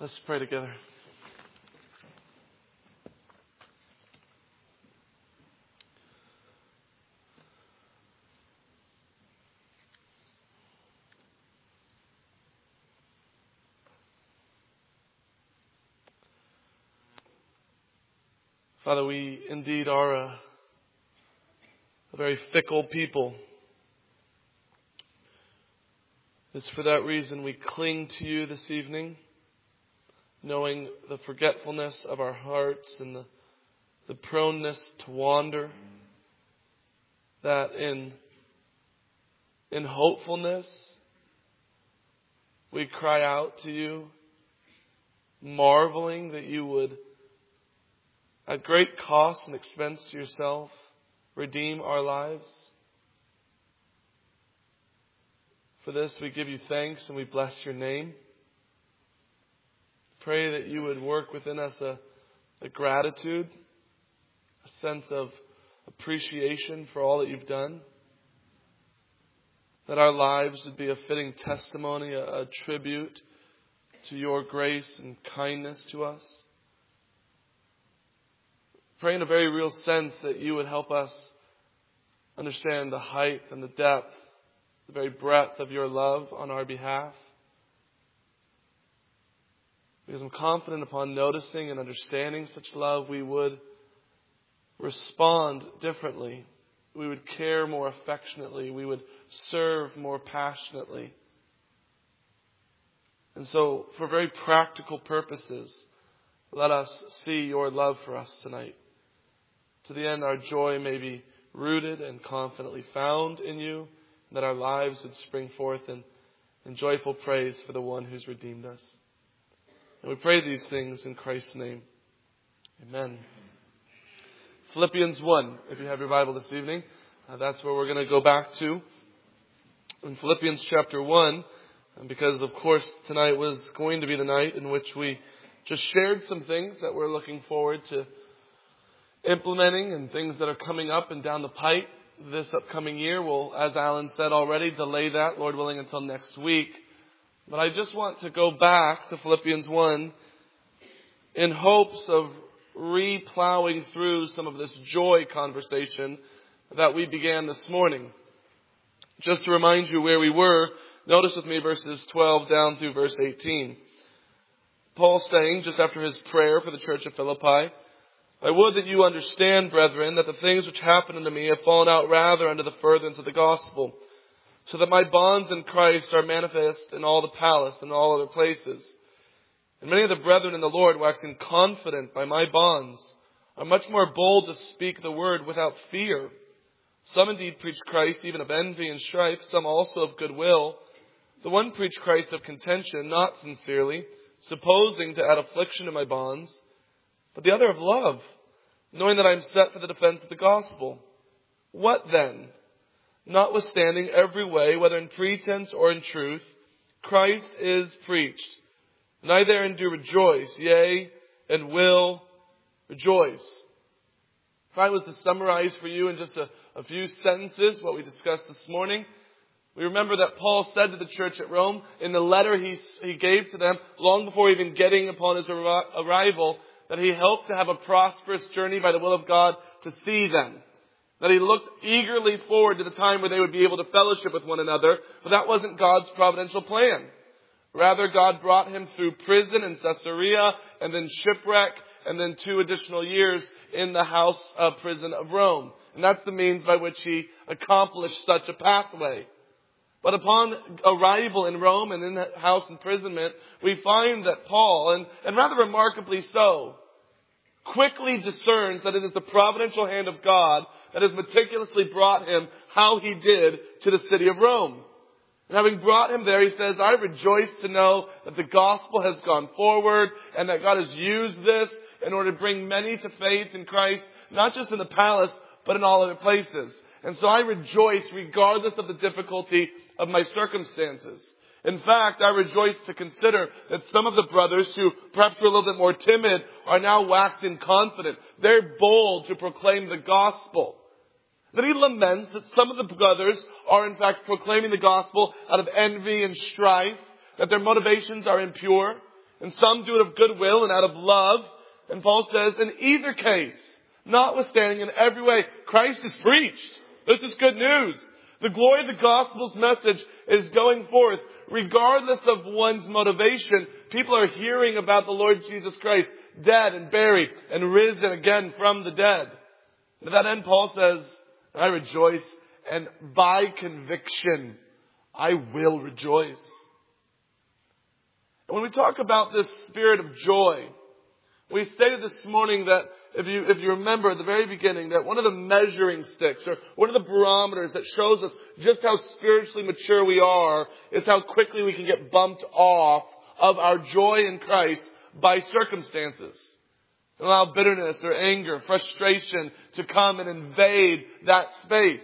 Let's pray together. Father, we indeed are a very fickle people. It's for that reason we cling to you this evening, knowing the forgetfulness of our hearts and the proneness to wander, that in hopefulness we cry out to you, marveling that you would, at great cost and expense to yourself, redeem our lives. For this we give you thanks and we bless your name. Pray that you would work within us a gratitude, a sense of appreciation for all that you've done. That our lives would be a fitting testimony, a tribute to your grace and kindness to us. Pray in a very real sense that you would help us understand the height and the depth, the very breadth of your love on our behalf. Because I'm confident upon noticing and understanding such love, we would respond differently. We would care more affectionately. We would serve more passionately. And so, for very practical purposes, let us see your love for us tonight. To the end, our joy may be rooted and confidently found in you, and that our lives would spring forth in joyful praise for the one who's redeemed us. And we pray these things in Christ's name. Amen. Philippians 1, if you have your Bible this evening, that's where we're going to go back to. In Philippians chapter 1, because of course tonight was going to be the night in which we just shared some things that we're looking forward to implementing and things that are coming up and down the pipe this upcoming year. We'll, as Alan said already, delay that, Lord willing, until next week. But I just want to go back to Philippians 1 in hopes of re-plowing through some of this joy conversation that we began this morning. Just to remind you where we were, notice with me verses 12 down through verse 18. Paul saying, just after his prayer for the church of Philippi, I would that you understand, brethren, that the things which happened unto me have fallen out rather unto the furtherance of the gospel, so that my bonds in Christ are manifest in all the palace and all other places. And many of the brethren in the Lord, waxing confident by my bonds, are much more bold to speak the word without fear. Some indeed preach Christ even of envy and strife, some also of goodwill. The one preached Christ of contention, not sincerely, supposing to add affliction to my bonds, but the other of love, knowing that I am set for the defense of the gospel. What then? Notwithstanding every way, whether in pretense or in truth, Christ is preached. And I therein do rejoice, yea, and will rejoice. If I was to summarize for you in just a few sentences what we discussed this morning, we remember that Paul said to the church at Rome in the letter he gave to them long before even getting upon his arrival, that he hoped to have a prosperous journey by the will of God to see them. That he looked eagerly forward to the time where they would be able to fellowship with one another, but that wasn't God's providential plan. Rather, God brought him through prison in Caesarea, and then shipwreck, and then 2 additional years in the house prison of Rome. And that's the means by which he accomplished such a pathway. But upon arrival in Rome and in that house imprisonment, we find that Paul, and rather remarkably so, quickly discerns that it is the providential hand of God that has meticulously brought him how he did to the city of Rome. And having brought him there, he says, I rejoice to know that the gospel has gone forward and that God has used this in order to bring many to faith in Christ, not just in the palace, but in all other places. And so I rejoice regardless of the difficulty of my circumstances. In fact, I rejoice to consider that some of the brothers who perhaps were a little bit more timid are now waxing confident. They're bold to proclaim the gospel. Then he laments that some of the brothers are in fact proclaiming the gospel out of envy and strife, that their motivations are impure. and some do it of goodwill and out of love. And Paul says, in either case, notwithstanding in every way, Christ is preached. This is good news. The glory of the gospel's message is going forth. Regardless of one's motivation, people are hearing about the Lord Jesus Christ, dead and buried and risen again from the dead. To that end, Paul says, I rejoice, and by conviction, I will rejoice. And when we talk about this spirit of joy, we stated this morning that if you remember at the very beginning that one of the measuring sticks or one of the barometers that shows us just how spiritually mature we are is how quickly we can get bumped off of our joy in Christ by circumstances. And allow bitterness or anger, frustration to come and invade that space.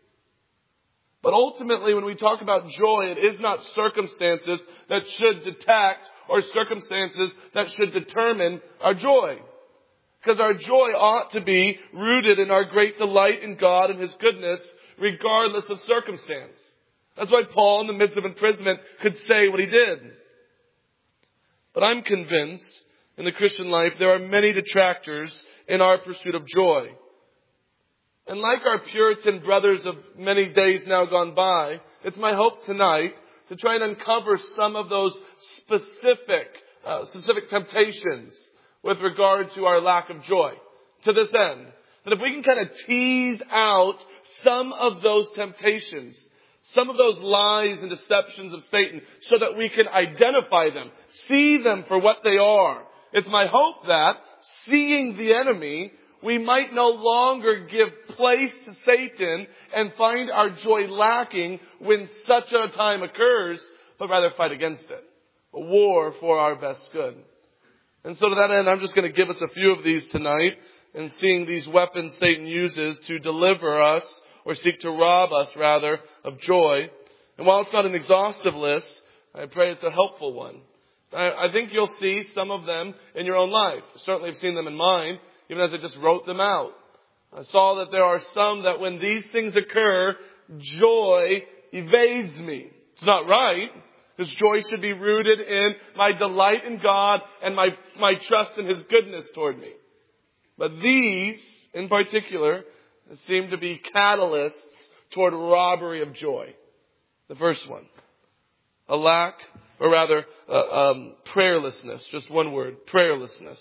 But ultimately, when we talk about joy, it is not circumstances that should detect or circumstances that should determine our joy. Because our joy ought to be rooted in our great delight in God and His goodness, regardless of circumstance. That's why Paul, in the midst of imprisonment, could say what he did. But I'm convinced, in the Christian life, there are many detractors in our pursuit of joy. And like our Puritan brothers of many days now gone by, it's my hope tonight to try and uncover some of those specific temptations with regard to our lack of joy. To this end, that if we can kind of tease out some of those temptations, some of those lies and deceptions of Satan, so that we can identify them, see them for what they are. It's my hope that, seeing the enemy, we might no longer give place to Satan and find our joy lacking when such a time occurs, but rather fight against it. A war for our best good. And so to that end, I'm just going to give us a few of these tonight, and seeing these weapons Satan uses to deliver us, or seek to rob us rather, of joy. And while it's not an exhaustive list, I pray it's a helpful one. I think you'll see some of them in your own life. Certainly I've seen them in mine, even as I just wrote them out. I saw that there are some that when these things occur, joy evades me. It's not right, because joy should be rooted in my delight in God and my trust in His goodness toward me. But these, in particular, seem to be catalysts toward robbery of joy. The first one, a lack, or rather, prayerlessness. Just one word, prayerlessness.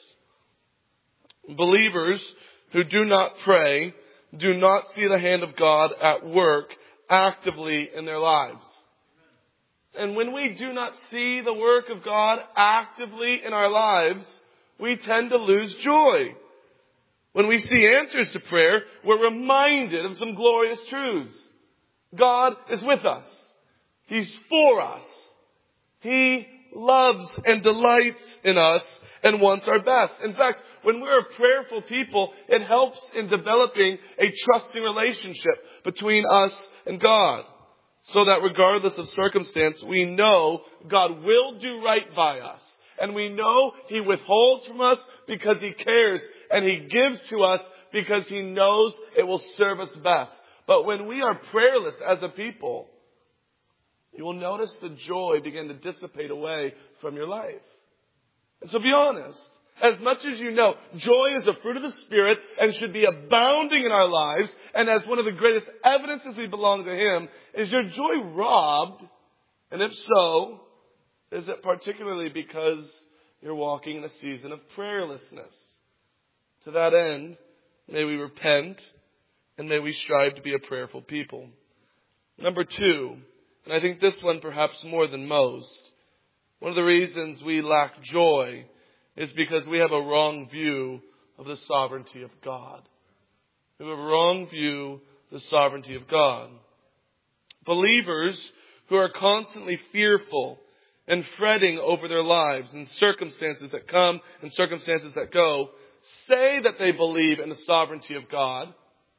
Believers who do not pray do not see the hand of God at work actively in their lives. And when we do not see the work of God actively in our lives, we tend to lose joy. When we see answers to prayer, we're reminded of some glorious truths. God is with us. He's for us. He loves and delights in us and wants our best. In fact, when we're a prayerful people, it helps in developing a trusting relationship between us and God. So that regardless of circumstance, we know God will do right by us. And we know He withholds from us because He cares. And He gives to us because He knows it will serve us best. But when we are prayerless as a people, you will notice the joy begin to dissipate away from your life. And so be honest. As much as you know, joy is a fruit of the Spirit and should be abounding in our lives. And as one of the greatest evidences we belong to Him, is your joy robbed? And if so, is it particularly because you're walking in a season of prayerlessness? To that end, may we repent and may we strive to be a prayerful people. Number two, and I think this one perhaps more than most, one of the reasons we lack joy is because we have a wrong view of the sovereignty of God. We have a wrong view of the sovereignty of God. Believers who are constantly fearful and fretting over their lives and circumstances that come and circumstances that go, say that they believe in the sovereignty of God,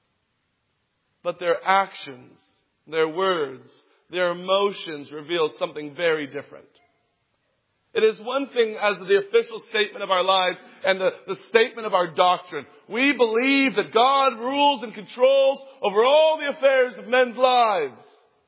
but their actions, their words, their emotions reveal something very different. It is one thing as the official statement of our lives and the statement of our doctrine. We believe that God rules and controls over all the affairs of men's lives.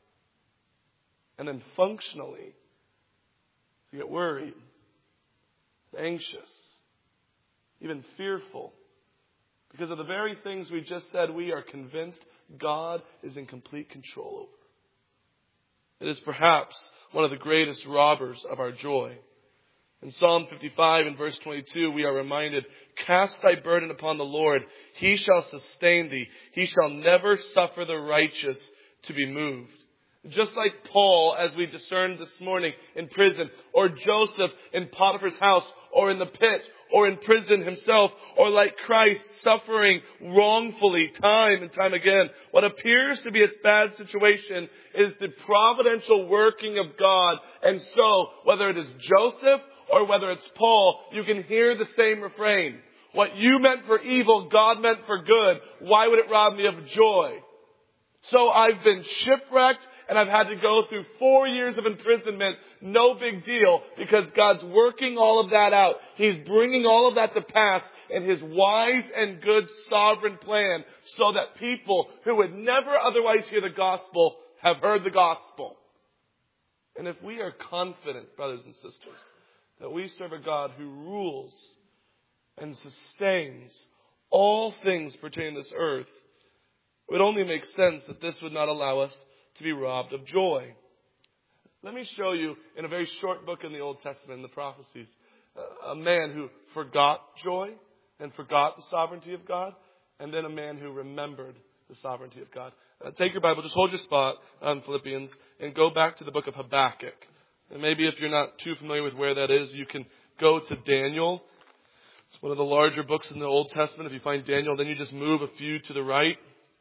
And then functionally, you get worried. anxious, even fearful. Because of the very things we just said, we are convinced God is in complete control over. It is perhaps one of the greatest robbers of our joy. In Psalm 55 and verse 22, we are reminded, cast thy burden upon the Lord. He shall sustain thee. He shall never suffer the righteous to be moved. Just like Paul, as we discerned this morning, in prison, or Joseph in Potiphar's house, or in the pit, or in prison himself, or like Christ suffering wrongfully time and time again. What appears to be a bad situation is the providential working of God. And so, whether it is Joseph or whether it's Paul, you can hear the same refrain. What you meant for evil, God meant for good. Why would it rob me of joy? So I've been shipwrecked and I've had to go through 4 years of imprisonment. No big deal, because God's working all of that out. He's bringing all of that to pass in His wise and good sovereign plan, so that people who would never otherwise hear the gospel have heard the gospel. And if we are confident, brothers and sisters, that we serve a God who rules and sustains all things pertaining to this earth, it would only make sense that this would not allow us to be robbed of joy. Let me show you in a very short book in the Old Testament, in the prophecies, a man who forgot joy and forgot the sovereignty of God, and then a man who remembered the sovereignty of God. Take your Bible, just hold your spot on Philippians, and go back to the book of Habakkuk. And maybe if you're not too familiar with where that is, you can go to Daniel. It's one of the larger books in the Old Testament. If you find Daniel, then you just move a few to the right.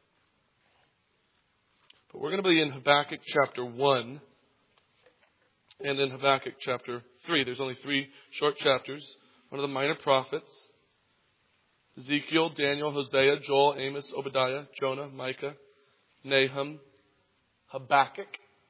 But we're going to be in Habakkuk chapter 1 and in Habakkuk chapter 3. There's only 3 short chapters. One of the minor prophets. Ezekiel, Daniel, Hosea, Joel, Amos, Obadiah, Jonah, Micah, Nahum, Habakkuk.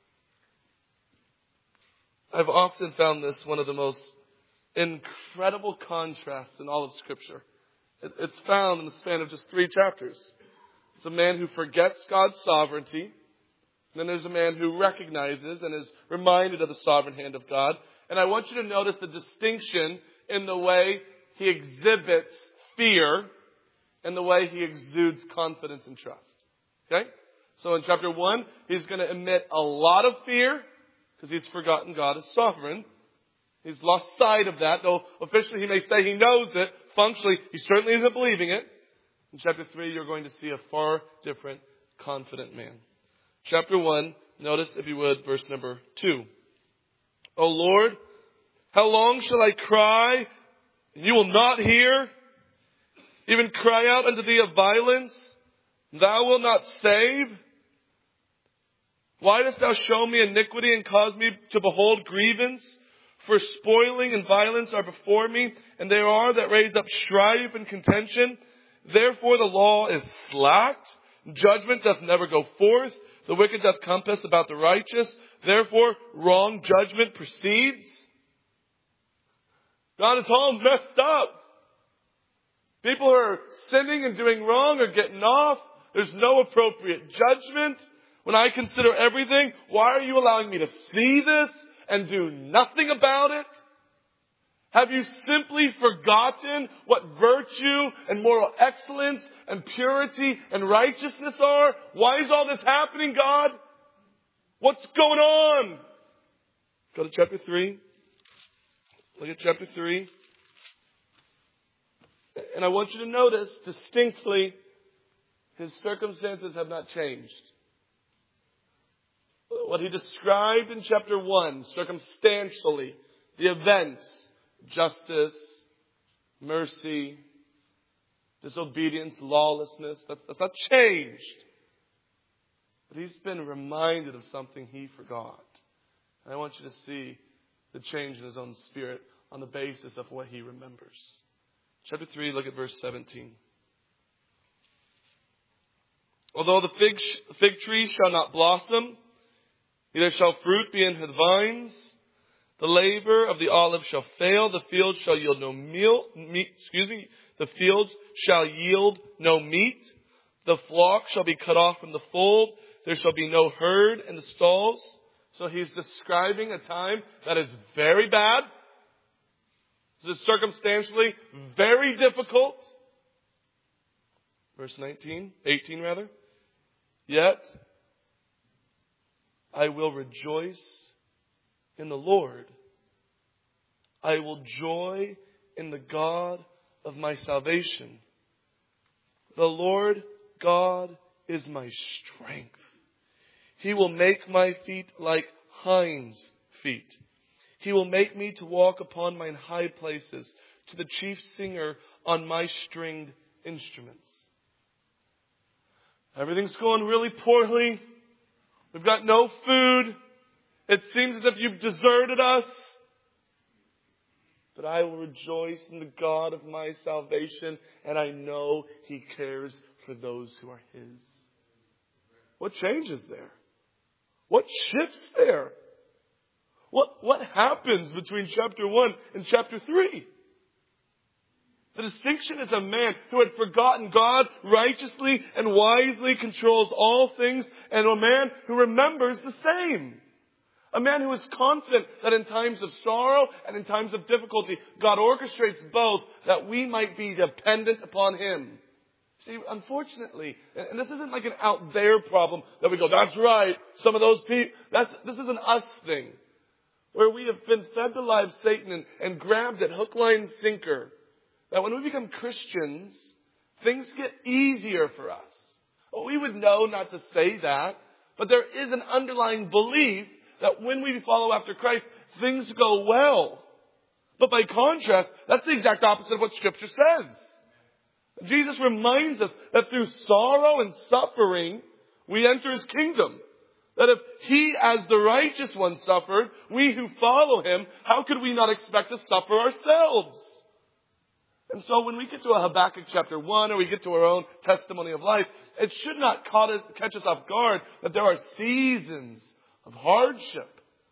I've often found this one of the most incredible contrasts in all of Scripture. It's found in the span of just 3 chapters. It's a man who forgets God's sovereignty. And then there's a man who recognizes and is reminded of the sovereign hand of God. And I want you to notice the distinction in the way he exhibits fear and the way he exudes confidence and trust. Okay? So in chapter 1, he's going to emit a lot of fear because he's forgotten God is sovereign. He's lost sight of that, though officially he may say he knows it. Functionally, he certainly isn't believing it. In chapter 3, you're going to see a far different, confident man. Chapter 1, notice, if you would, verse number 2. O Lord, how long shall I cry, and you will not hear? Even cry out unto thee of violence, thou wilt not save? Why dost thou show me iniquity and cause me to behold grievance? For spoiling and violence are before me, and there are that raise up strife and contention. Therefore the law is slacked, judgment doth never go forth. The wicked doth compass about the righteous. Therefore, wrong judgment proceeds. God, it's all messed up. People who are sinning and doing wrong are getting off. There's no appropriate judgment. When I consider everything, why are you allowing me to see this and do nothing about it? Have you simply forgotten what virtue and moral excellence and purity and righteousness are? Why is all this happening, God? What's going on? Go to chapter 3. Look at chapter 3. And I want you to notice distinctly, his circumstances have not changed. What he described in chapter 1, circumstantially, the events, justice, mercy, disobedience, lawlessness, that's not changed. But he's been reminded of something he forgot. And I want you to see the change in his own spirit on the basis of what he remembers. Chapter 3, look at verse 17. Although the fig tree shall not blossom, neither shall fruit be in the vines, the labor of the olive shall fail, the field shall yield no the fields shall yield no meat, the flock shall be cut off from the fold, there shall be no herd in the stalls. So he's describing a time that is very bad. This is circumstantially very difficult. Verse 18 rather. Yet I will rejoice in the Lord. I will joy in the God of my salvation. The Lord God is my strength. He will make my feet like hinds' feet. He will make me to walk upon mine high places, to the chief singer on my stringed instruments. Everything's going really poorly. We've got no food. It seems as if you've deserted us. But I will rejoice in the God of my salvation, and I know He cares for those who are His. What changes there? What shifts there? What happens between chapter 1 and chapter 3? The distinction is a man who had forgotten God righteously and wisely controls all things, and a man who remembers the same. A man who is confident that in times of sorrow and in times of difficulty, God orchestrates both that we might be dependent upon Him. See, unfortunately, and this isn't like an out there problem that we go, that's right, some of those people, this is an us thing. Where we have been fed the lie of Satan and grabbed it hook, line, sinker. That when we become Christians, things get easier for us. Well, we would know not to say that, but there is an underlying belief that when we follow after Christ, things go well. But by contrast, that's the exact opposite of what Scripture says. Jesus reminds us that through sorrow and suffering, we enter His kingdom. That if He, as the righteous one, suffered, we who follow Him, how could we not expect to suffer ourselves? And so when we get to Habakkuk chapter 1, or we get to our own testimony of life, it should not catch us off guard that there are seasons of hardship,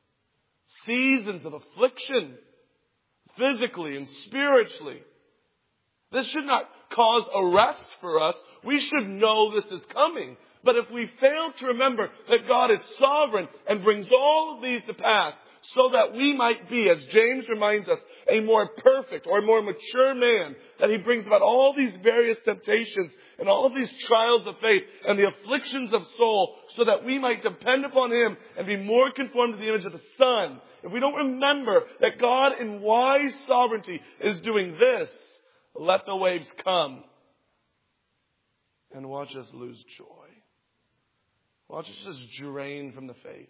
seasons of affliction, physically and spiritually. This should not cause arrest for us. We should know this is coming. But if we fail to remember that God is sovereign and brings all of these to pass so that we might be, as James reminds us, a more perfect or a more mature man, that He brings about all these various temptations and all of these trials of faith and the afflictions of soul so that we might depend upon Him and be more conformed to the image of the Son. If we don't remember that God in wise sovereignty is doing this, let the waves come and watch us lose joy. Watch us just drain from the face.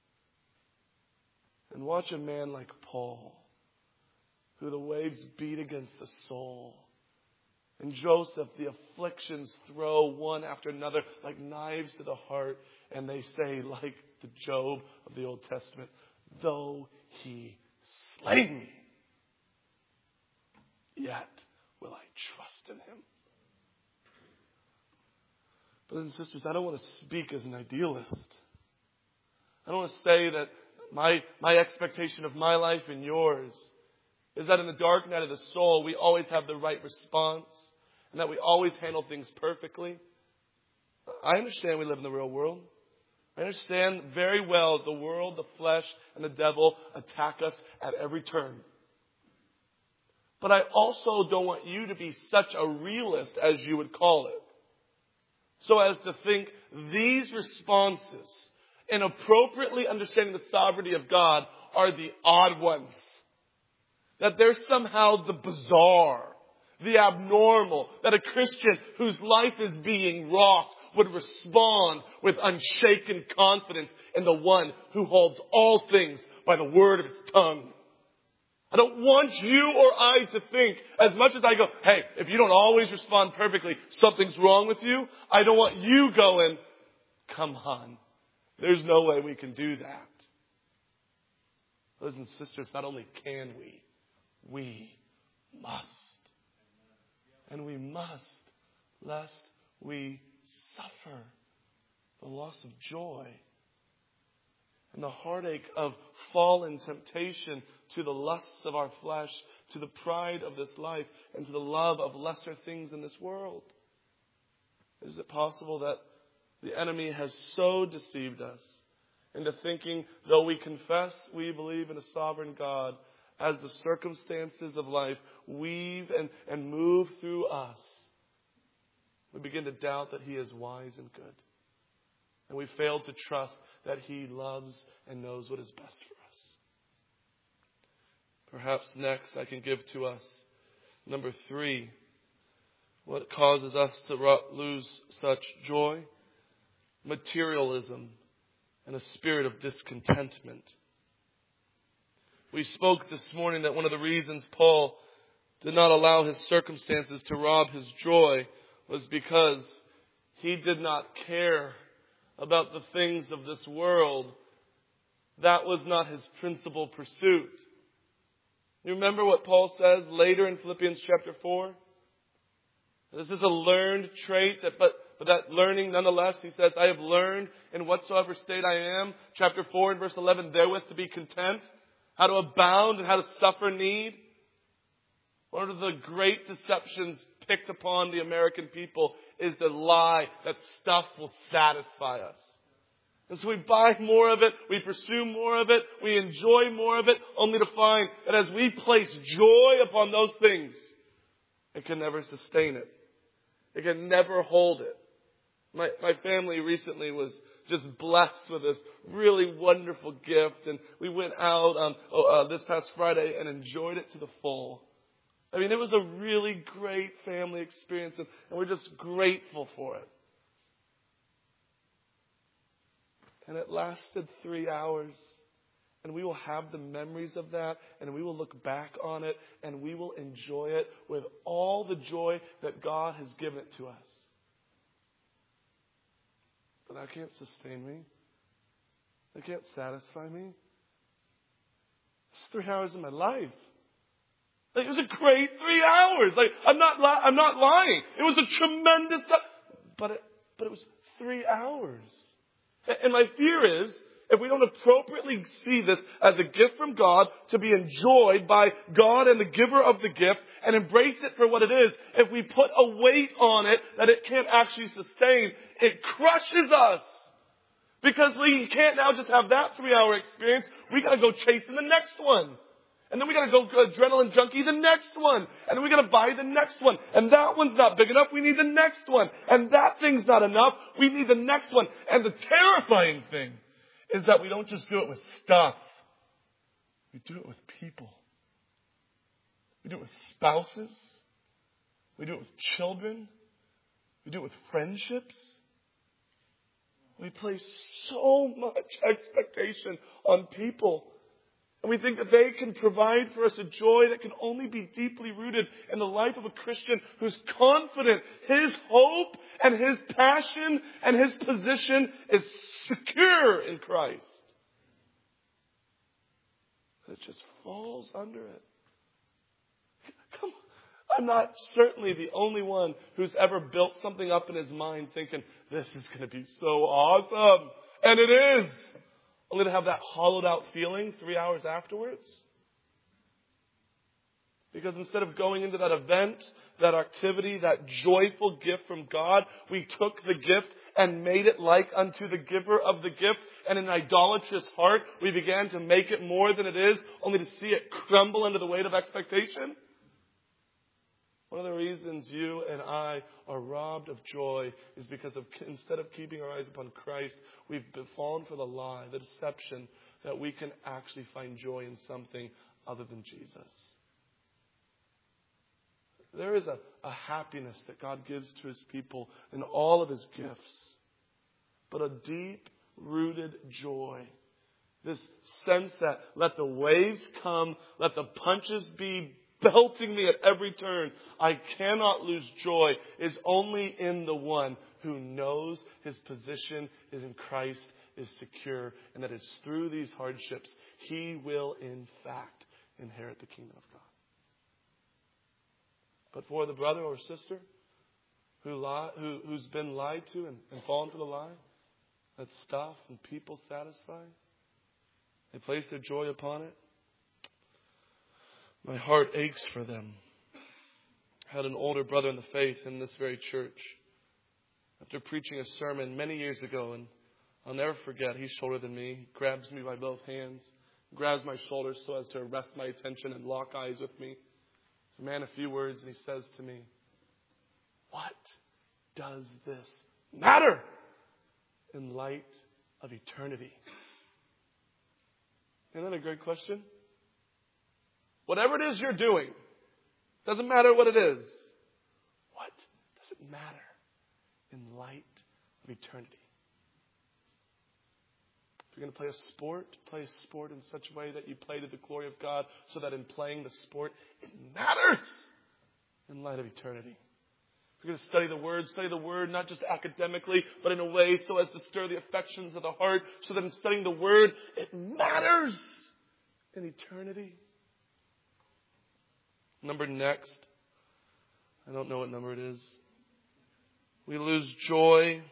And watch a man like Paul, who the waves beat against the soul. And Joseph, the afflictions throw one after another like knives to the heart. And they say, like the Job of the Old Testament, though He slay me, yet will I trust in Him. Brothers and sisters, I don't want to speak as an idealist. I don't want to say that my expectation of my life and yours is that in the dark night of the soul, we always have the right response and that we always handle things perfectly. I understand we live in the real world. I understand very well the world, the flesh, and the devil attack us at every turn. But I also don't want you to be such a realist, as you would call it, so as to think these responses in appropriately understanding the sovereignty of God are the odd ones. That they're somehow the bizarre, the abnormal, that a Christian whose life is being rocked would respond with unshaken confidence in the one who holds all things by the word of His tongue. I don't want you or I to think, as much as I go, hey, if you don't always respond perfectly, something's wrong with you. I don't want you going, come on, there's no way we can do that. Brothers and sisters, not only can we must. And we must, lest we suffer the loss of joy and the heartache of fallen temptation to the lusts of our flesh, to the pride of this life, and to the love of lesser things in this world. Is it possible that the enemy has so deceived us into thinking, though we confess we believe in a sovereign God, as the circumstances of life weave and move through us, we begin to doubt that He is wise and good. And we fail to trust that He loves and knows what is best for us. Perhaps next I can give to us, number 3, what causes us to lose such joy? Materialism and a spirit of discontentment. We spoke this morning that one of the reasons Paul did not allow his circumstances to rob his joy was because he did not care about the things of this world. That was not his principal pursuit. You remember what Paul says later in Philippians chapter 4? This is a learned trait, but that learning nonetheless, he says, I have learned in whatsoever state I am. Chapter 4 and verse 11, therewith to be content, how to abound and how to suffer need. One of the great deceptions picked upon the American people is the lie that stuff will satisfy us. And so we buy more of it, we pursue more of it, we enjoy more of it, only to find that as we place joy upon those things, it can never sustain it. It can never hold it. My family recently was just blessed with this really wonderful gift, and we went out this past Friday and enjoyed it to the full. I mean, it was a really great family experience, and we're just grateful for it. And it lasted 3 hours. And we will have the memories of that, and we will look back on it, and we will enjoy it with all the joy that God has given it to us. But that can't sustain me. That can't satisfy me. It's 3 hours of my life. Like, it was a great 3 hours. Like, I'm not lying. It was a tremendous, but it was 3 hours. And my fear is, if we don't appropriately see this as a gift from God to be enjoyed by God and the giver of the gift and embrace it for what it is, if we put a weight on it that it can't actually sustain, it crushes us. Because we can't now just have that 3 hour experience. We gotta go chasing the next one. And then we gotta go adrenaline junkie the next one. And then we gotta buy the next one. And that one's not big enough. We need the next one. And that thing's not enough. We need the next one. And the terrifying thing is that we don't just do it with stuff. We do it with people. We do it with spouses. We do it with children. We do it with friendships. We place so much expectation on people. And we think that they can provide for us a joy that can only be deeply rooted in the life of a Christian who's confident his hope and his passion and his position is secure in Christ. It just falls under it. Come on. I'm not certainly the only one who's ever built something up in his mind thinking, this is going to be so awesome. And it is. Only to have that hollowed out feeling 3 hours afterwards. Because instead of going into that event, that activity, that joyful gift from God, we took the gift and made it like unto the giver of the gift. And in an idolatrous heart, we began to make it more than it is, only to see it crumble under the weight of expectation. One of the reasons you and I are robbed of joy is because instead of keeping our eyes upon Christ, we've fallen for the lie, the deception that we can actually find joy in something other than Jesus. There is a happiness that God gives to His people in all of His gifts, but a deep-rooted joy. This sense that let the waves come, let the punches be belting me at every turn, I cannot lose joy, is only in the one who knows his position is in Christ, is secure, and that it's through these hardships he will in fact inherit the kingdom of God. But for the brother or sister who's been lied to and fallen for the lie, that stuff and people satisfy, they place their joy upon it, my heart aches for them. I had an older brother in the faith in this very church. After preaching a sermon many years ago, and I'll never forget, he's shorter than me. He grabs me by both hands. grabs my shoulders so as to arrest my attention and lock eyes with me. It's a man, a few words, and he says to me, "What does this matter in light of eternity?" Isn't that a great question? Whatever it is you're doing, doesn't matter what it is. What does it matter in light of eternity? If you're going to play a sport in such a way that you play to the glory of God, so that in playing the sport, it matters in light of eternity. If you're going to study the Word not just academically, but in a way so as to stir the affections of the heart, so that in studying the Word, it matters in eternity. Number next. I don't know what number it is. We lose joy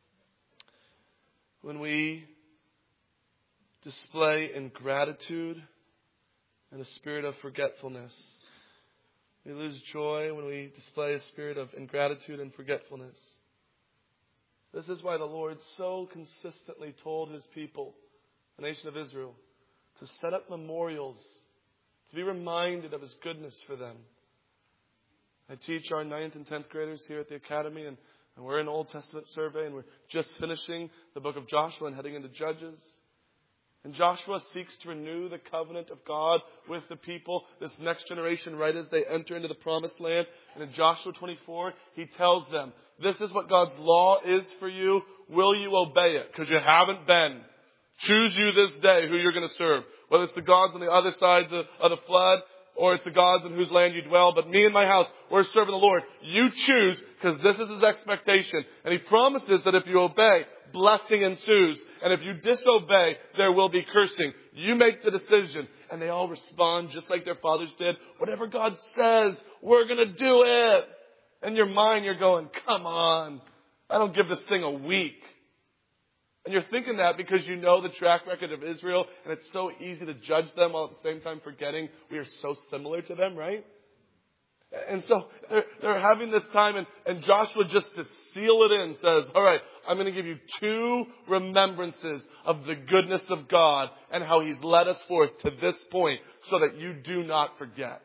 when we display ingratitude and a spirit of forgetfulness. We lose joy when we display a spirit of ingratitude and forgetfulness. This is why the Lord so consistently told His people, the nation of Israel, to set up memorials, to be reminded of His goodness for them. I teach our 9th and 10th graders here at the Academy, and we're in Old Testament survey, and we're just finishing the book of Joshua and heading into Judges. And Joshua seeks to renew the covenant of God with the people, this next generation, right as they enter into the promised land. And in Joshua 24, he tells them, this is what God's law is for you. Will you obey it? Because you haven't been. Choose you this day who you're going to serve. Whether it's the gods on the other side of the flood, or it's the gods in whose land you dwell. But me and my house, we're serving the Lord. You choose, because this is His expectation. And He promises that if you obey, blessing ensues. And if you disobey, there will be cursing. You make the decision. And they all respond just like their fathers did. Whatever God says, we're going to do it. In your mind, you're going, come on. I don't give this thing a week. And you're thinking that because you know the track record of Israel, and it's so easy to judge them while at the same time forgetting we are so similar to them, right? And so they're having this time, and Joshua, just to seal it in, says, all right, I'm going to give you 2 remembrances of the goodness of God and how He's led us forth to this point so that you do not forget.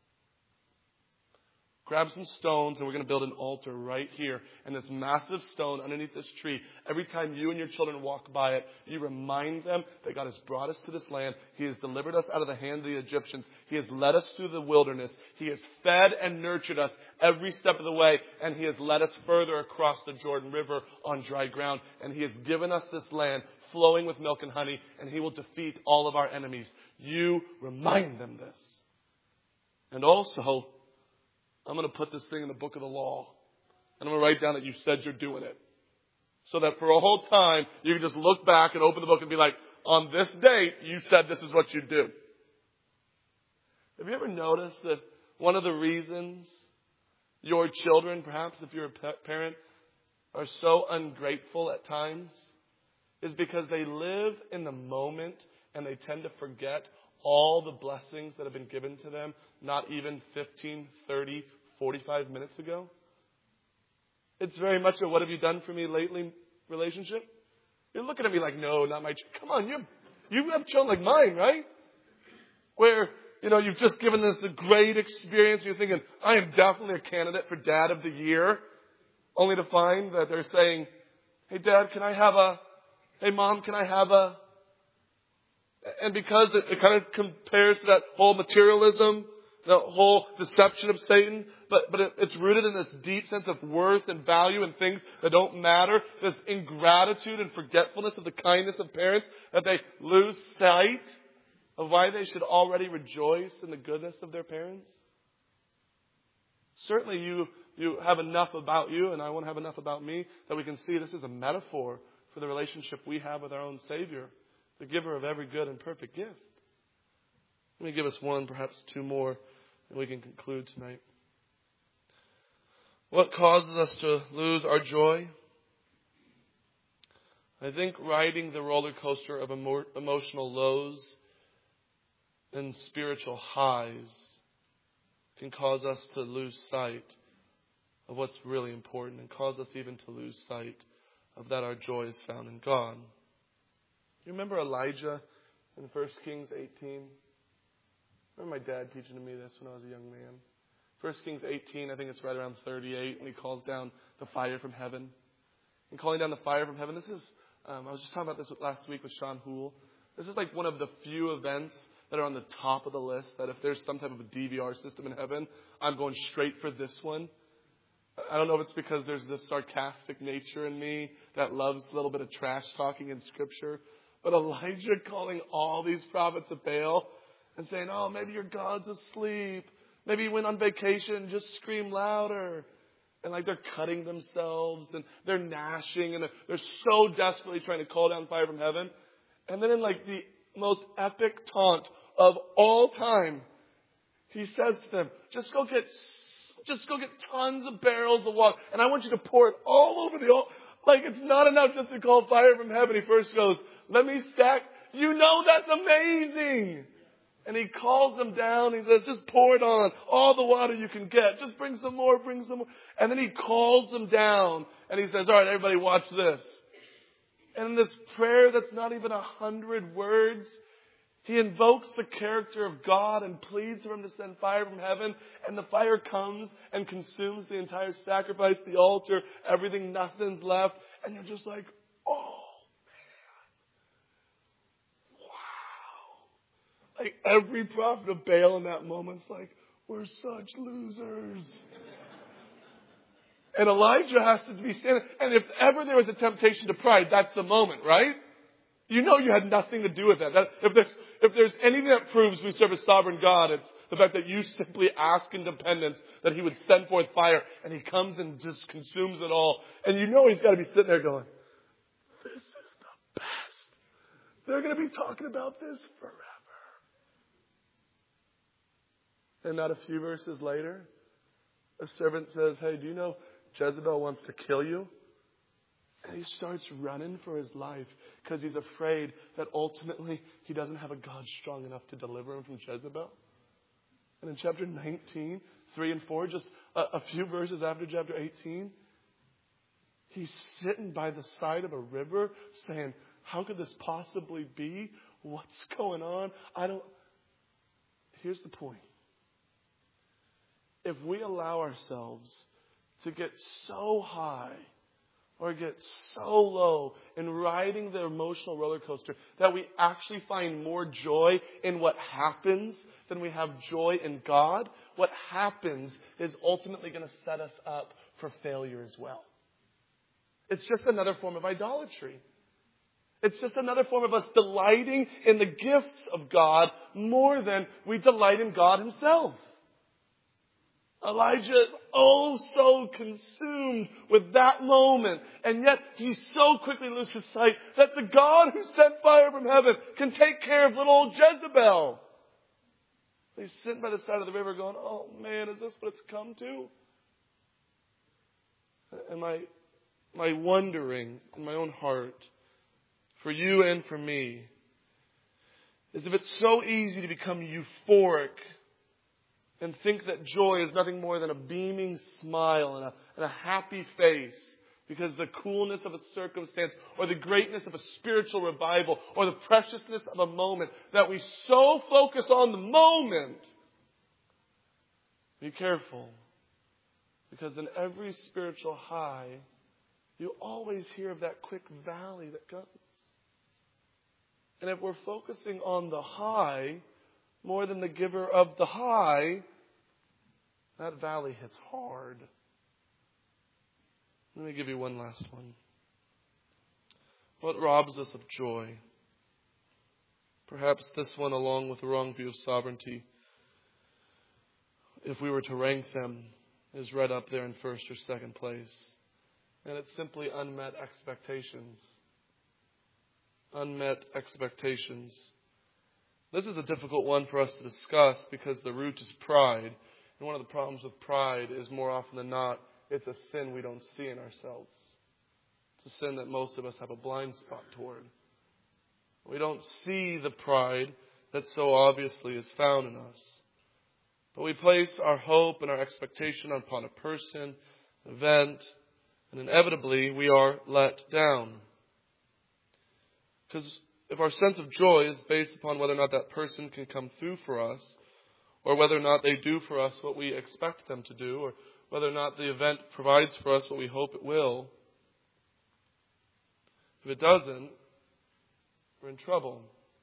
Grab some stones, and we're going to build an altar right here. And this massive stone underneath this tree, every time you and your children walk by it, you remind them that God has brought us to this land. He has delivered us out of the hand of the Egyptians. He has led us through the wilderness. He has fed and nurtured us every step of the way. And He has led us further across the Jordan River on dry ground. And He has given us this land flowing with milk and honey. And He will defeat all of our enemies. You remind them this. And also, I'm going to put this thing in the book of the law. And I'm going to write down that you said you're doing it. So that for a whole time, you can just look back and open the book and be like, on this date, you said this is what you do. Have you ever noticed that one of the reasons your children, perhaps if you're a parent, are so ungrateful at times is because they live in the moment and they tend to forget all the blessings that have been given to them, not even 15, 30, 45 minutes ago. It's very much a what have you done for me lately relationship. You're looking at me like, no, not my come on, you have children like mine, right? Where, you've just given this a great experience and you're thinking, I am definitely a candidate for Dad of the Year. Only to find that they're saying, hey Dad, hey Mom, can I have a... And because it kind of compares to that whole materialism, the whole deception of Satan, but it's rooted in this deep sense of worth and value and things that don't matter, this ingratitude and forgetfulness of the kindness of parents, that they lose sight of why they should already rejoice in the goodness of their parents. Certainly you have enough about you, and I won't have enough about me, that we can see this is a metaphor for the relationship we have with our own Savior, the giver of every good and perfect gift. Let me give us one, perhaps 2 more, and we can conclude tonight. What causes us to lose our joy? I think riding the roller coaster of emotional lows and spiritual highs can cause us to lose sight of what's really important and cause us even to lose sight of that our joy is found in God. You remember Elijah in 1 Kings 18. I remember my dad teaching me this when I was a young man. 1 Kings 18, I think it's right around 38, when he calls down the fire from heaven. And calling down the fire from heaven, this is, I was just talking about this last week with Sean Hoole. This is like one of the few events that are on the top of the list, that if there's some type of a DVR system in heaven, I'm going straight for this one. I don't know if it's because there's this sarcastic nature in me that loves a little bit of trash talking in Scripture. But Elijah calling all these prophets of Baal and saying, oh, maybe your God's asleep. Maybe he went on vacation, just scream louder. And like they're cutting themselves and they're gnashing and they're so desperately trying to call down fire from heaven. And then in like the most epic taunt of all time, he says to them, just go get tons of barrels of water. And I want you to pour it all over the altar. Like it's not enough just to call fire from heaven. He first goes, let me stack. You know that's amazing. And he calls them down. He says, just pour it on. All the water you can get. Just bring some more, bring some more. And then he calls them down. And he says, all right, everybody watch this. And in this prayer that's not even 100 words, he invokes the character of God and pleads for him to send fire from heaven. And the fire comes and consumes the entire sacrifice, the altar, everything, nothing's left. And you're just like, oh, man. Wow. Like every prophet of Baal in that moment's like, we're such losers. And Elijah has to be standing. And if ever there was a temptation to pride, that's the moment, right? You know you had nothing to do with that. If there's anything that proves we serve a sovereign God, it's the fact that you simply ask in dependence that he would send forth fire, and he comes and just consumes it all. And you know he's got to be sitting there going, this is the best. They're going to be talking about this forever. And not a few verses later, a servant says, hey, do you know Jezebel wants to kill you? And he starts running for his life because he's afraid that ultimately he doesn't have a God strong enough to deliver him from Jezebel. And in chapter 19, 3 and 4, just a few verses after chapter 18, he's sitting by the side of a river saying, how could this possibly be? What's going on? Here's the point. If we allow ourselves to get so high or get so low in riding the emotional roller coaster that we actually find more joy in what happens than we have joy in God, what happens is ultimately going to set us up for failure as well. It's just another form of idolatry. It's just another form of us delighting in the gifts of God more than we delight in God himself. Elijah is so consumed with that moment. And yet he so quickly loses sight that the God who sent fire from heaven can take care of little old Jezebel. He's sitting by the side of the river going, oh man, is this what it's come to? And my wondering in my own heart for you and for me is if it's so easy to become euphoric and think that joy is nothing more than a beaming smile and a happy face because the coolness of a circumstance or the greatness of a spiritual revival or the preciousness of a moment, that we so focus on the moment. Be careful, because in every spiritual high, you always hear of that quick valley that comes. And if we're focusing on the high more than the giver of the high, that valley hits hard. Let me give you one last one. What robs us of joy? Perhaps this one, along with the wrong view of sovereignty, if we were to rank them, is right up there in first or second place. And it's simply unmet expectations. Unmet expectations. This is a difficult one for us to discuss because the root is pride. And one of the problems with pride is more often than not, it's a sin we don't see in ourselves. It's a sin that most of us have a blind spot toward. We don't see the pride that so obviously is found in us. But we place our hope and our expectation upon a person, an event, and inevitably we are let down. Because if our sense of joy is based upon whether or not that person can come through for us, or whether or not they do for us what we expect them to do, or whether or not the event provides for us what we hope it will, if it doesn't, we're in trouble.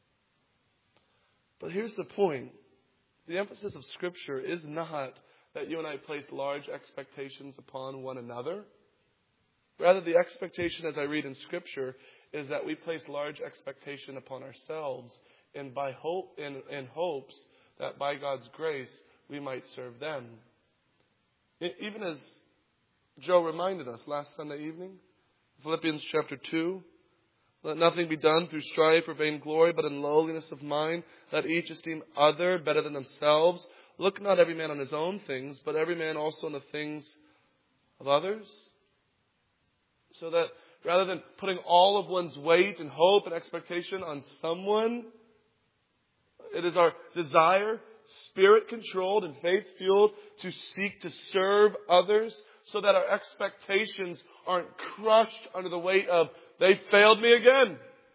But here's the point. The emphasis of Scripture is not that you and I place large expectations upon one another. Rather, the expectation, as I read in Scripture, is that we place large expectation upon ourselves in hopes that by God's grace we might serve them. Even as Joe reminded us last Sunday evening, Philippians chapter 2, let nothing be done through strife or vainglory, but in lowliness of mind, let each esteem other better than themselves. Look not every man on his own things, but every man also on the things of others. So that rather than putting all of one's weight and hope and expectation on someone, it is our desire, Spirit-controlled and faith-fueled, to seek to serve others so that our expectations aren't crushed under the weight of, they failed me again.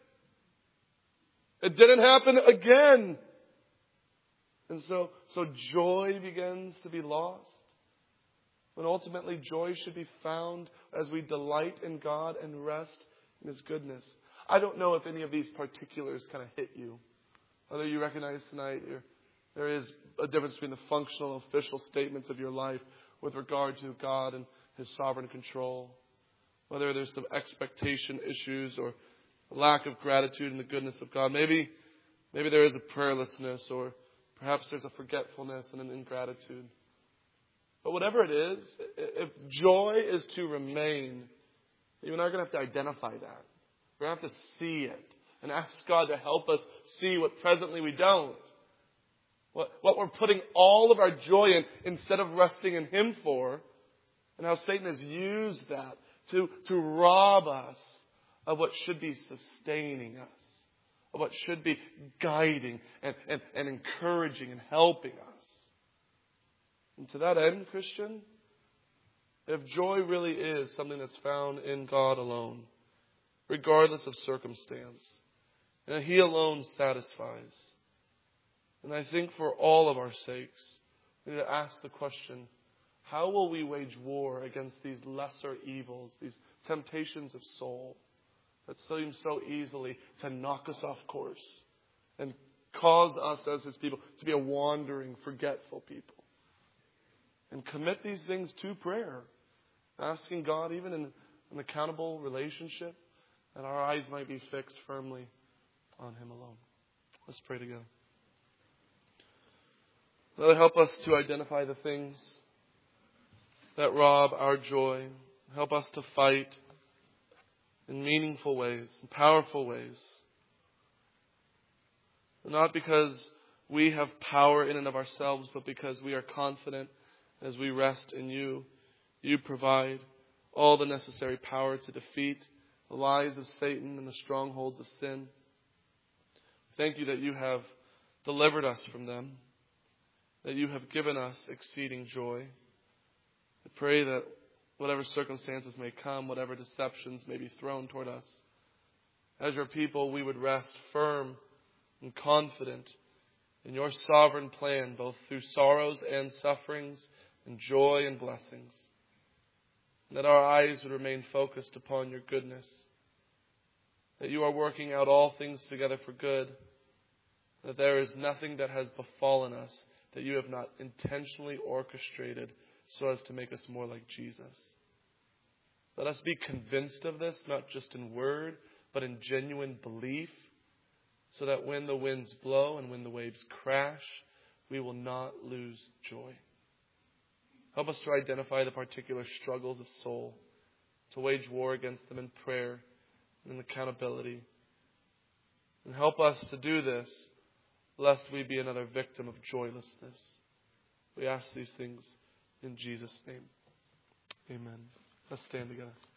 It didn't happen again. And so joy begins to be lost. When ultimately joy should be found as we delight in God and rest in His goodness. I don't know if any of these particulars kind of hit you. Whether you recognize tonight there is a difference between the functional, official statements of your life with regard to God and His sovereign control. Whether there's some expectation issues or lack of gratitude in the goodness of God. Maybe there is a prayerlessness, or perhaps there's a forgetfulness and an ingratitude. But whatever it is, if joy is to remain, you and I are going to have to identify that. We're going to have to see it and ask God to help us see what presently we don't. What we're putting all of our joy in instead of resting in Him for, and how Satan has used that to rob us of what should be sustaining us, of what should be guiding and encouraging and helping us. And to that end, Christian, if joy really is something that's found in God alone, regardless of circumstance, and He alone satisfies, and I think for all of our sakes, we need to ask the question, how will we wage war against these lesser evils, these temptations of soul that seem so easily to knock us off course and cause us as His people to be a wandering, forgetful people? And commit these things to prayer, asking God, even in an accountable relationship, that our eyes might be fixed firmly on Him alone. Let's pray together. Lord, help us to identify the things that rob our joy. Help us to fight in meaningful ways, in powerful ways. Not because we have power in and of ourselves, but because we are confident as we rest in You. You provide all the necessary power to defeat the lies of Satan and the strongholds of sin. Thank You that You have delivered us from them, that You have given us exceeding joy. I pray that whatever circumstances may come, whatever deceptions may be thrown toward us, as Your people, we would rest firm and confident in Your sovereign plan, both through sorrows and sufferings, and joy and blessings. And that our eyes would remain focused upon Your goodness, that You are working out all things together for good, that there is nothing that has befallen us that You have not intentionally orchestrated so as to make us more like Jesus. Let us be convinced of this, not just in word, but in genuine belief, so that when the winds blow and when the waves crash, we will not lose joy. Help us to identify the particular struggles of soul, to wage war against them in prayer and in accountability. And help us to do this, lest we be another victim of joylessness. We ask these things in Jesus' name. Amen. Let's stand together.